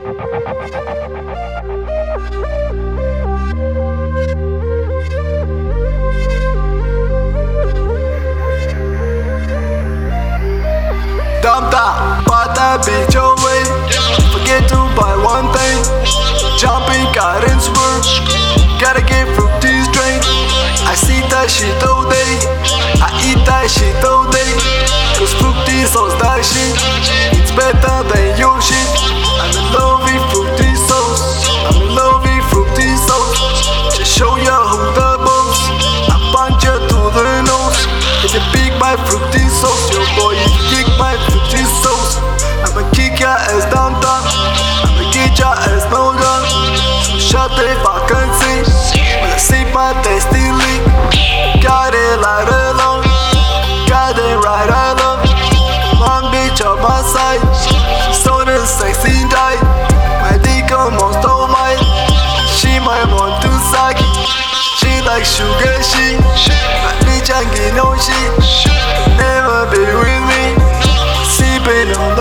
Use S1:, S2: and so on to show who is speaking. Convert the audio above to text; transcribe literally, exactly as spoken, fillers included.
S1: Dump that, but that bitch away. Forget to buy one thing. Jumping gardens work. Gotta get fruity drink. I see that shit all day. I eat that shit all day. Cause fruity sauce that shit. It's better than your shit. I'm in love with fruity sauce. I'm in love with fruity sauce. Just show ya who the boss. I punch you to the nose. If you pick my fruity sauce, your boy, you kick my fruity sauce. I'ma kick your ass down down. I'ma get your ass no done. Shut the fucking thing. When I see my tasty lick. Got it right along. Got it right along. One bitch on my side. So the sexy die. My dick almost all mine. She might want to suck it. She like sugar shit. My bitch ain't get no shit. Never be with me. Sipping on